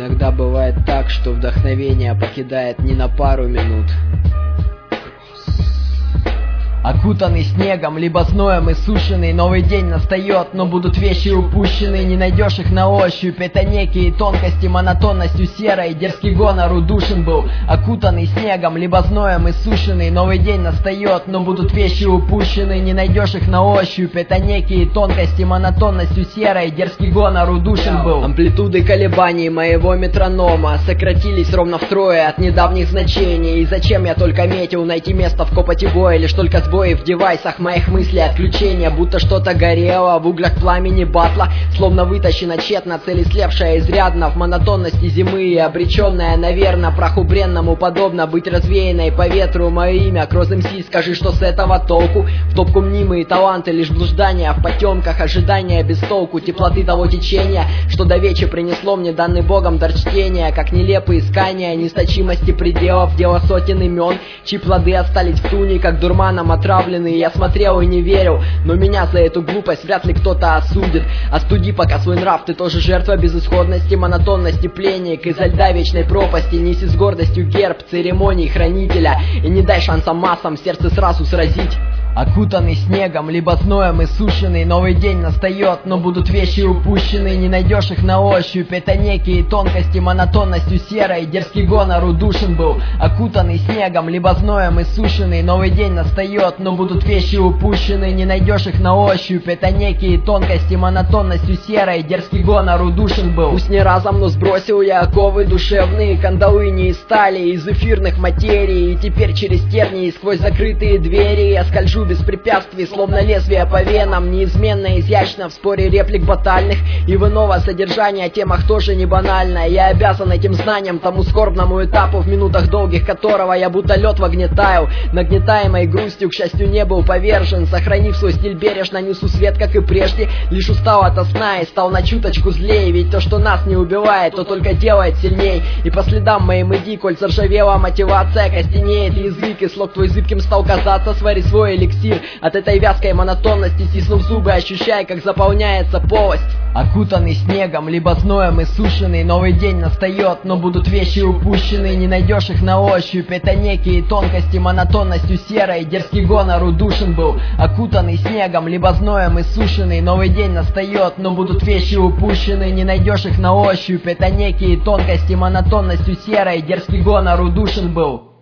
Иногда бывает так, что вдохновение покидает не на пару минут. Окутанный снегом, либо зноем иссушенный, новый день настает, но будут вещи упущены, не найдешь их на ощупь. Это некие тонкости, монотонностью серой, дерзкий гонор удушен был. Окутанный снегом, либо зноем иссушенный, новый день настает, но будут вещи упущены, не найдешь их на ощупь. Это некие тонкости, монотонностью серой, дерзкий гонор удушен был. Амплитуды колебаний моего метронома сократились ровно втрое от недавних значений. И зачем я только метил найти место в копоти боя, лишь только сбой в девайсах моих мыслей отключения, будто что-то горело в углях пламени батла, словно вытащена тщетно цель слевшая изрядно в монотонности зимы и обреченная, наверно, праху бренному подобно быть развеянной по ветру. Мое имя Кроз МС, скажи, что с этого толку? В топку мнимые таланты, лишь блуждания в потемках, ожидания без толку, теплоты того течения, что до вечи принесло мне данный богом дар чтения, как нелепые искания неисточимости пределов, дело сотен имен, чьи плоды остались в туне, как дурманом отравленный. Я смотрел и не верил, но меня за эту глупость вряд ли кто-то осудит. Остуди пока свой нрав, ты тоже жертва безысходности, монотонности, пленник изо льда вечной пропасти. Неси с гордостью герб церемоний хранителя и не дай шанса массам сердце сразу сразить. Окутанный снегом, либо зноем иссушенный, новый день настает, но будут вещи упущены, не найдешь их на ощупь. Это некие тонкости, монотонностью серой, дерзкий гонор удушен был. Окутанный снегом, либо зноем иссушенный, новый день настает, но будут вещи упущены, не найдешь их на ощупь. Это некие тонкости, монотонностью серой, дерзкий гонор удушен был. Пусть не разом, но сбросил я оковы душевные, кандалы не из стали, из эфирных материй, и теперь через тернии сквозь закрытые двери я скольжу без препятствий, словно лезвие по венам, неизменно изящно в споре реплик батальных, и в иного содержания темах тоже не банально. Я обязан этим знанием тому скорбному этапу, в минутах долгих которого я будто лед в таял, нагнетаемой грустью, к счастью, не был повержен. Сохранив свой стиль бережно, несу свет, как и прежде, лишь устал ото сна и стал на чуточку злее, ведь то, что нас не убивает, то только делает сильней. И по следам моим иди, коль заржавела мотивация, костенеет язык, и слог твой зыбким стал казаться, свари свой эликсир. От этой вязкой монотонности, стиснув зубы, ощущай, как заполняется полость. Окутанный снегом, либо зноем иссушенный, новый день настает, но будут вещи упущены, не найдешь их на ощупь. Это некие тонкости, монотонностью серой, дерзкий гонор удушен был. Окутанный снегом, либо зноем иссушенный, новый день настает, но будут вещи упущены, не найдешь их на ощупь. Это некие тонкости, монотонностью серой, дерзкий гонор удушен был.